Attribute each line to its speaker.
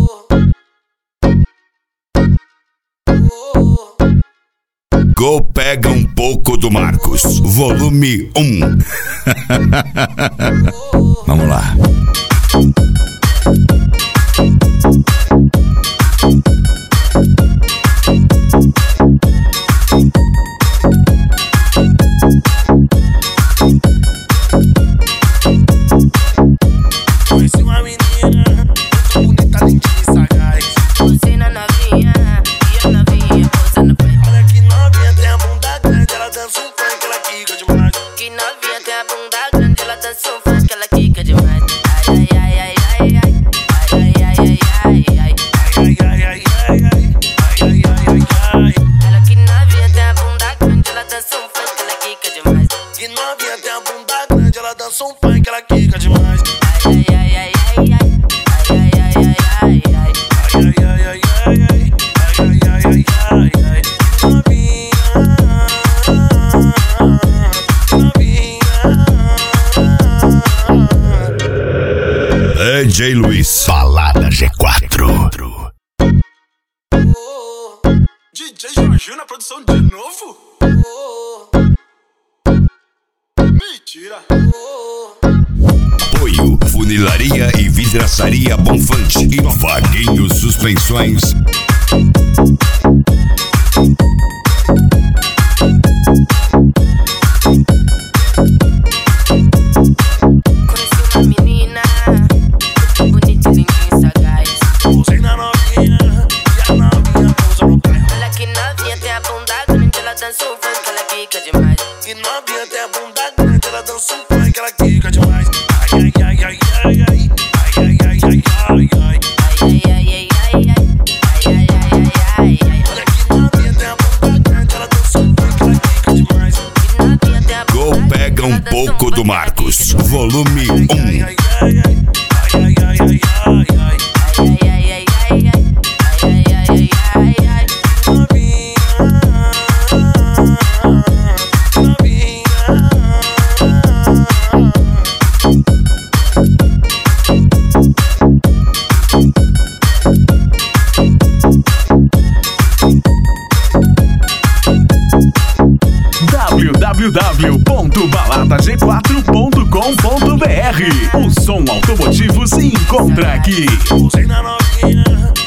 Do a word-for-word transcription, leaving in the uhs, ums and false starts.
Speaker 1: Go Pega um Pouco do Marcos, volume um. Vamos lá.
Speaker 2: Conheci uma menina muito bonita, lindinha e sagaz.
Speaker 3: Você na novinha, e a novinha posando pra ele.
Speaker 2: Olha que novinha, tem a bunda grande, ela dança um funk, ela quica demais.
Speaker 3: Que novinha tem a bunda grande, ela dança um funk, ela quica demais. Ai, ai, ai, ai, ai, ai, ai, ai, ai, ai, ai.
Speaker 2: Ai, ai, ai, ai, ai, ai, ai, ai, ai.
Speaker 3: Ela que novinha tem a bunda grande, ela dança um funk, ela quica demais.
Speaker 2: Que novinha, tem a bunda grande, ela dança um funk, ela quica demais.
Speaker 3: Ai, ai, ai, ai, ai, ai, ai, ai, ai, ai, ai.
Speaker 2: Ai, ai, ai, ai, ai, ai, ai, ai, ai, ai, ai. Novinha, novinha.
Speaker 1: D J Luiz, Balada G quatro.
Speaker 2: D J Jorginho na produção de novo? Mentira.
Speaker 1: Apoio Funilaria e Vidraçaria Bonfante e Vaguinho Suspensões.
Speaker 3: Conheci uma menina muito bonita, lindinha e sagaz.
Speaker 2: Posei na novinha e a novinha pousa no pé.
Speaker 3: Olha que novinha tem a bunda grande, ela dança um funk, ela quica demais.
Speaker 2: Que novinha, tem a bunda grande, ela dança um funk, ela quica demais. Ai, ai, ai, ai, ai, ai, ai, ai, ai, ai, ai, ai.
Speaker 3: Ai, ai, ai, ai, ai, ai, ai, ai, ai, ai.
Speaker 2: Olha que novinha, tem a bunda grande, ela dança um funk, ela quica demais.
Speaker 3: Que novinha tem a
Speaker 1: Go
Speaker 3: bunda
Speaker 1: Pega
Speaker 3: grande,
Speaker 1: um
Speaker 3: ela dança
Speaker 1: Pouco
Speaker 3: funk,
Speaker 1: do
Speaker 3: ela
Speaker 1: Marcos,
Speaker 3: quica demais.
Speaker 1: volume
Speaker 2: Ai,
Speaker 1: um.
Speaker 2: ai, ai, ai, ai, ai, ai, ai, ai, ai.
Speaker 3: Ai, ai, ai, ai, ai, ai, ai, ai, ai, ai.
Speaker 2: Novinha, novinha.
Speaker 4: w w w ponto balada g quatro ponto com ponto b r. O som automotivo se encontra aqui.
Speaker 2: Posei na novinha